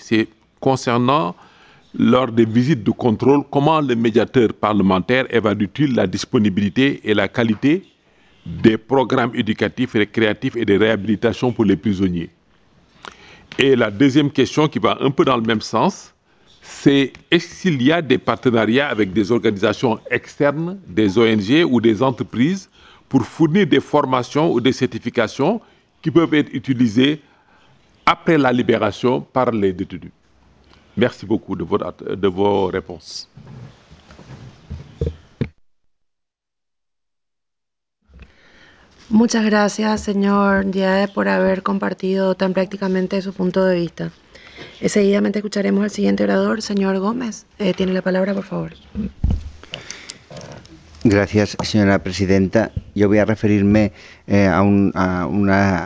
c'est concernant, lors des visites de contrôle, comment le médiateur parlementaire évalue-t-il la disponibilité et la qualité des programmes éducatifs, récréatifs et de réhabilitation pour les prisonniers. Et la deuxième question qui va un peu dans le même sens, c'est est-ce qu'il y a des partenariats avec des organisations externes, des ONG ou des entreprises pour fournir des formations ou des certifications qui peuvent être utilisées après la libération par les détenus. Merci beaucoup de vos réponses. Muchas gracias, señor Diae, por haber compartido tan prácticamente su punto de vista. Seguidamente escucharemos al siguiente orador, señor Gómez. Tiene la palabra, por favor. Gracias, señora presidenta. Yo voy a referirme a una